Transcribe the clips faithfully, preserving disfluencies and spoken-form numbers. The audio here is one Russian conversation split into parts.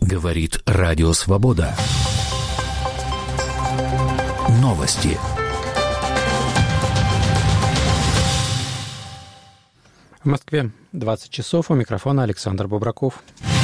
Говорит Радио Свобода. Новости. В Москве двадцать часов. У микрофона Александр Бобраков.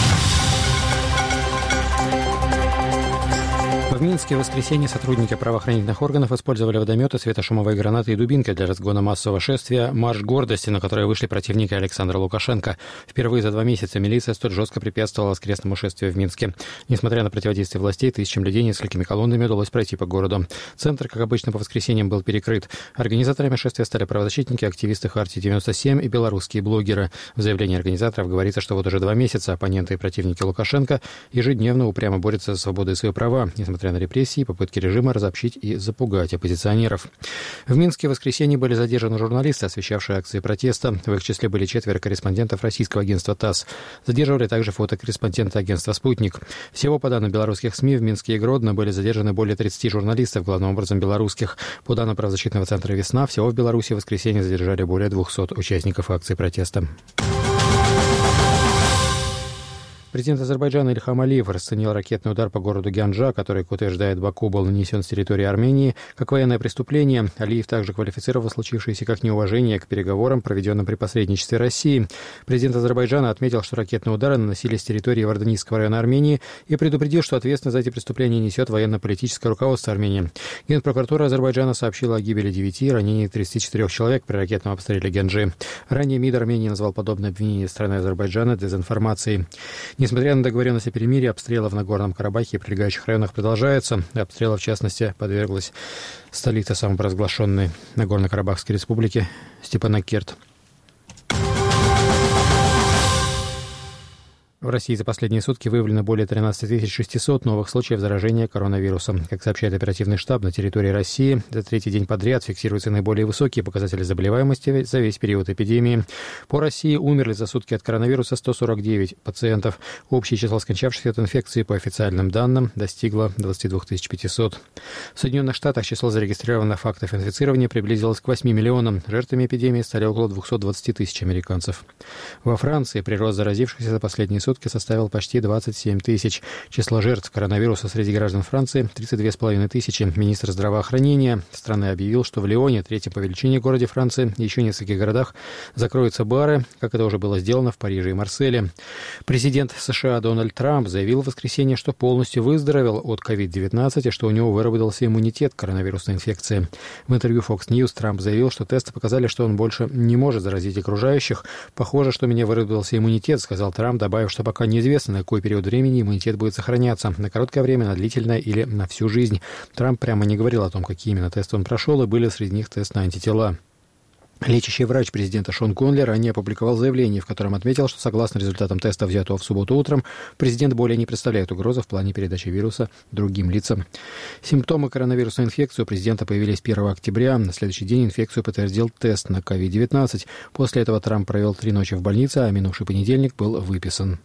В Минске в воскресенье сотрудники правоохранительных органов использовали водометы, светошумовые гранаты и дубинки для разгона массового шествия «Марш гордости», на которое вышли противники Александра Лукашенко. Впервые за два месяца милиция столь жестко препятствовала воскресному шествию в Минске. Несмотря на противодействие властей, тысячам людей несколькими колоннами удалось пройти по городу. Центр, как обычно, по воскресеньям был перекрыт. Организаторами шествия стали правозащитники, активисты Хартии девяносто семь и белорусские блогеры. В заявлении организаторов говорится, что вот уже два месяца оппоненты и противники Лукашенко ежедневно упрямо борются за свободу и свои права, несмотря на репрессии и попытки режима разобщить и запугать оппозиционеров. В Минске в воскресенье были задержаны журналисты, освещавшие акции протеста. В их числе были четверо корреспондентов российского агентства ТАСС. Задерживали также фотокорреспондента агентства «Спутник». Всего, по данным белорусских СМИ, в Минске и Гродно были задержаны более тридцати журналистов, главным образом белорусских. По данным правозащитного центра «Весна», всего в Беларуси в воскресенье задержали более двухсот участников акций протеста. Президент Азербайджана Ильхам Алиев расценил ракетный удар по городу Гянджа, который, как утверждает Баку, был нанесен с территории Армении, как военное преступление. Алиев также квалифицировал случившееся как неуважение к переговорам, проведенным при посредничестве России. Президент Азербайджана отметил, что ракетные удары наносились с территории Варданийского района Армении и предупредил, что ответственность за эти преступления несет военно-политическое руководство Армении. Генпрокуратура Азербайджана сообщила о гибели девяти и ранении тридцати четырёх человек при ракетном обстреле Гянджи. Ранее МИД Армении назвал подобное обвинение страны Азербайджана дезинформацией. Несмотря на договоренность о перемирии, обстрелы в Нагорном Карабахе и прилегающих районах продолжаются. Обстрелу, в частности, подверглась столица самопровозглашенной Нагорно-Карабахской республики Степанакерт. В России за последние сутки выявлено более тринадцати тысяч шестисот новых случаев заражения коронавирусом. Как сообщает оперативный штаб, на территории России за третий день подряд фиксируются наиболее высокие показатели заболеваемости за весь период эпидемии. По России умерли за сутки от коронавируса сто сорок девять пациентов. Общее число скончавшихся от инфекции по официальным данным достигло двадцати двух тысяч пятисот. В Соединенных Штатах число зарегистрированных фактов инфицирования приблизилось к восьми миллионам. Жертвами эпидемии стали около двухсот двадцати тысяч американцев. Во Франции прирост заразившихся за последние сутки составил почти двадцать семь тысяч. Число жертв коронавируса среди граждан Франции – тридцать две с половиной тысячи. Министр здравоохранения страны объявил, что в Лионе, третьем по величине городе Франции, и еще в нескольких городах закроются бары, как это уже было сделано в Париже и Марселе. Президент США Дональд Трамп заявил в воскресенье, что полностью выздоровел от ковид девятнадцать и что у него выработался иммунитет к коронавирусной инфекции. В интервью Fox News Трамп заявил, что тесты показали, что он больше не может заразить окружающих. «Похоже, что у меня выработался иммунитет», — сказал Трамп, добавив, что пока неизвестно, на какой период времени иммунитет будет сохраняться. На короткое время, на длительное или на всю жизнь. Трамп прямо не говорил о том, какие именно тесты он прошел, и были среди них тесты на антитела. Лечащий врач президента Шон Конли ранее опубликовал заявление, в котором отметил, что согласно результатам теста, взятого в субботу утром, президент более не представляет угрозы в плане передачи вируса другим лицам. Симптомы коронавирусной инфекции у президента появились первого октября. На следующий день инфекцию подтвердил тест на ковид девятнадцать. После этого Трамп провел три ночи в больнице, а минувший понедельник был выписан.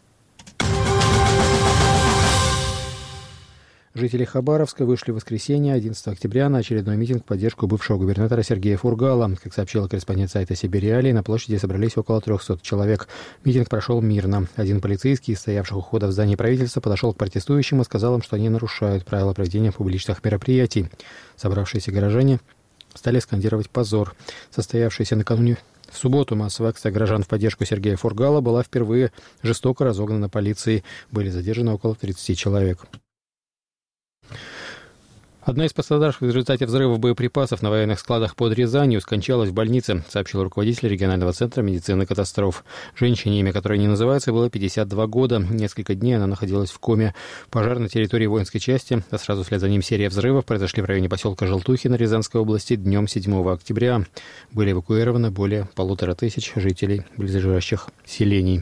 Жители Хабаровска вышли в воскресенье, одиннадцатого октября, на очередной митинг в поддержку бывшего губернатора Сергея Фургала. Как сообщила корреспондент сайта Сибириалии, на площади собрались около трехсот человек. Митинг прошел мирно. Один полицейский, стоявший у входа в здание правительства, подошел к протестующим и сказал им, что они нарушают правила проведения публичных мероприятий. Собравшиеся горожане стали скандировать «позор». Состоявшаяся накануне в субботу массовая акция горожан в поддержку Сергея Фургала была впервые жестоко разогнана полицией. Были задержаны около тридцати человек. Одна из пострадавших в результате взрывов боеприпасов на военных складах под Рязанью скончалась в больнице, сообщил руководитель регионального центра медицины катастроф. Женщине, имя которой не называется, было пятьдесят два года. Несколько дней она находилась в коме. Пожар на территории воинской части, а сразу вслед за ним серия взрывов произошли в районе поселка Желтухино Рязанской области днем седьмого октября. Были эвакуированы более полутора тысяч жителей близлежащих селений.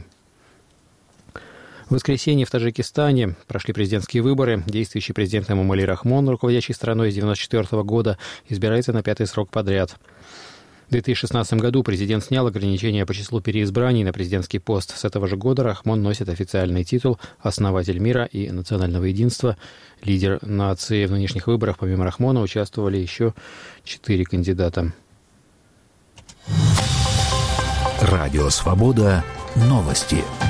В воскресенье в Таджикистане прошли президентские выборы. Действующий президент Эмомали Рахмон, руководящий страной с девяносто четвёртого года, избирается на пятый срок подряд. В две тысячи шестнадцатом году президент снял ограничения по числу переизбраний на президентский пост. С этого же года Рахмон носит официальный титул «Основатель мира и национального единства». Лидер нации. В нынешних выборах помимо Рахмона участвовали еще четыре кандидата. Радио «Свобода». Новости.